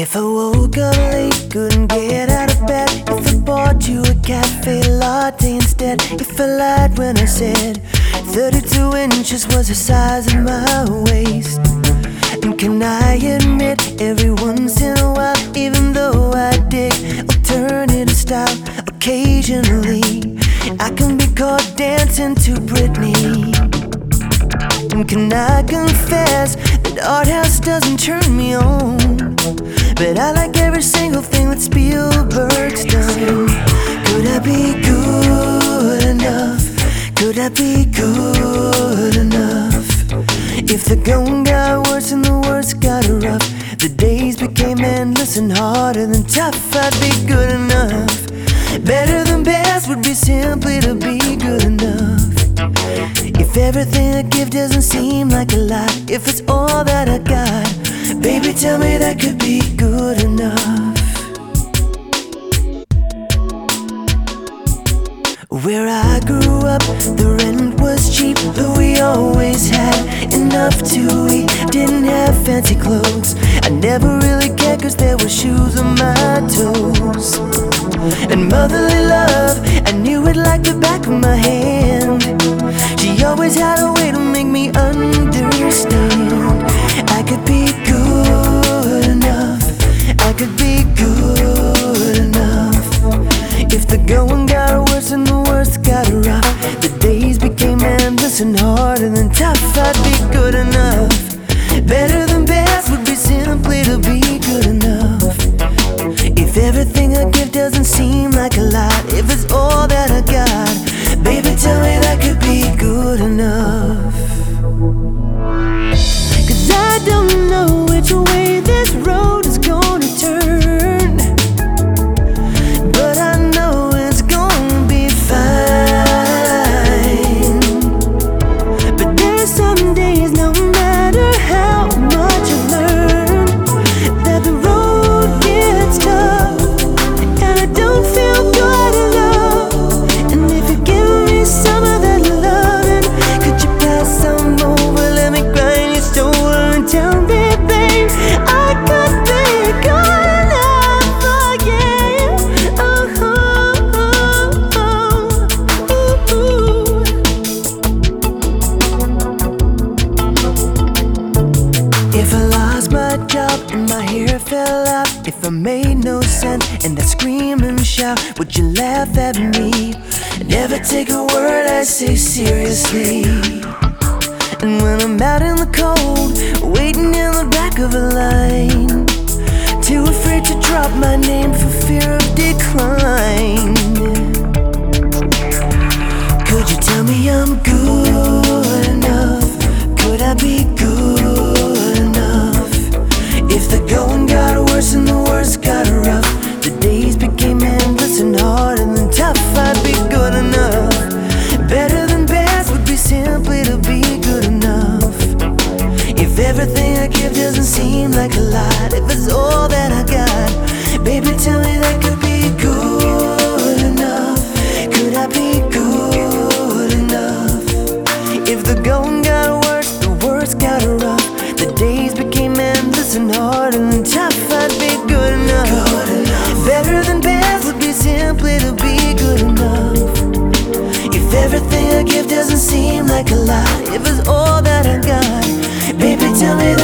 If I woke up late, couldn't get out of bed, if I bought you a cafe latte instead, if I lied when I said 32 inches was the size of my waist. And can I admit, every once in a while, even though I dig alternative style occasionally, I can be caught dancing to Britney. And can I confess that art house doesn't turn me on, but I like every single thing that Spielberg's done. Could I be good enough? Could I be good enough? If the going got worse and the words got rough, the days became endless and harder than tough, I'd be good enough. Better than best would be simply to be good enough. If everything I give doesn't seem like a lot, if it's all that I got, baby, tell me that could be good enough. Where I grew up, the rent was cheap, but we always had enough to eat. Didn't have fancy clothes, I never really cared, cause there were shoes on my toes. And motherly love, I knew it like the back of my hand. She always had a way to make me understand. I could be good enough, I could be good enough. If the going got worse and the words got rough, the days became endless and harder than tough, I'd be good enough. Better than best would be simply to be good enough. If everything I give doesn't seem like a lot, if it's all that I got, baby, tell me that could be good enough. Cause I don't know which way this road is gonna turn, but I know it's gonna be fine. But there's some days, no matter how much I learn, that the road gets tough, and I don't feel good enough. And if you give me some of that loving, could you pass some over, let me grind your shoulder and tell me, babe, I could be good enough for you. If I lost my job and my hair fell out, if I made no sense and I scream and shout, would you laugh at me? Never take a word I say seriously. And when I'm out in the cold, waiting in the back of a line, too afraid to drop my name for fear of decline, could you tell me I'm good enough? Could I be good enough? If the going got worse and the words got rough, the days became endless and harder than tough, I'd be good enough. Better than best would be simply to be good enough. If everything I give doesn't seem like a lot, if it's all that I got, baby, tell me that could be good enough. Could I be good enough? If the going got worse, the words got rough, the days became endless and harder than tough, I'd be good enough. Better than best would be simply to be good enough. If everything I give doesn't seem like a lot, if it's all that I got, baby, tell me that